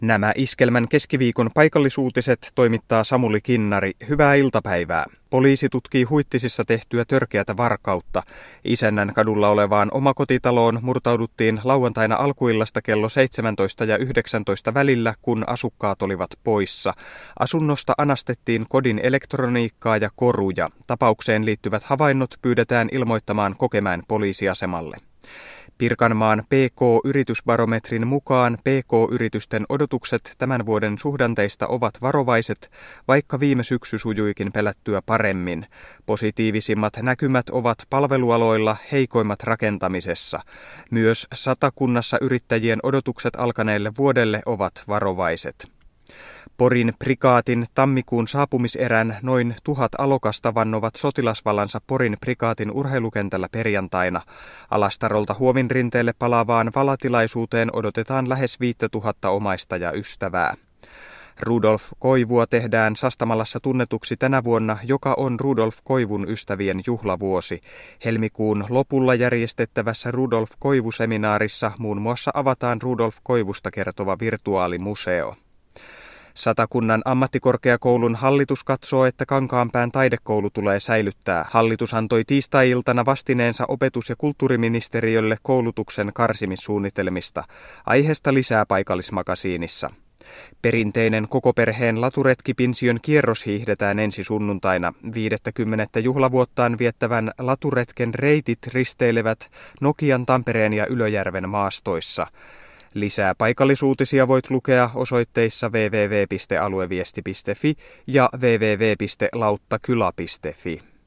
Nämä Iskelmän keskiviikon paikallisuutiset toimittaa Samuli Kinnari. Hyvää iltapäivää. Poliisi tutkii Huittisissa tehtyä törkeätä varkautta. Isännän kadulla olevaan omakotitaloon murtauduttiin lauantaina alkuillasta kello 17 ja 19 välillä, kun asukkaat olivat poissa. Asunnosta anastettiin kodin elektroniikkaa ja koruja. Tapaukseen liittyvät havainnot pyydetään ilmoittamaan Kokemäen poliisiasemalle. Pirkanmaan PK-yritysbarometrin mukaan PK-yritysten odotukset tämän vuoden suhdanteista ovat varovaiset, vaikka viime syksy sujuikin pelättyä paremmin. Positiivisimmat näkymät ovat palvelualoilla, heikoimmat rakentamisessa. Myös Satakunnassa yrittäjien odotukset alkaneelle vuodelle ovat varovaiset. Porin prikaatin tammikuun saapumiserän noin 1000 alokasta vannovat sotilasvallansa Porin prikaatin urheilukentällä perjantaina. Alastarolta Huovinrinteelle palaavaan valatilaisuuteen odotetaan lähes 5000 omaista ja ystävää. Rudolf Koivua tehdään Sastamalassa tunnetuksi tänä vuonna, joka on Rudolf Koivun ystävien juhlavuosi. Helmikuun lopulla järjestettävässä Rudolf Koivu-seminaarissa muun muassa avataan Rudolf Koivusta kertova virtuaalimuseo. Satakunnan ammattikorkeakoulun hallitus katsoo, että Kankaanpään taidekoulu tulee säilyttää. Hallitus antoi tiistai-iltana vastineensa opetus- ja kulttuuriministeriölle koulutuksen karsimissuunnitelmista. Aiheesta lisää paikallismakasiinissa. Perinteinen koko perheen laturetkipinsiön kierros hiihdetään ensi sunnuntaina. 50. juhlavuottaan viettävän laturetken reitit risteilevät Nokian, Tampereen ja Ylöjärven maastoissa. Lisää paikallisuutisia voit lukea osoitteissa www.alueviesti.fi ja www.lauttakyla.fi.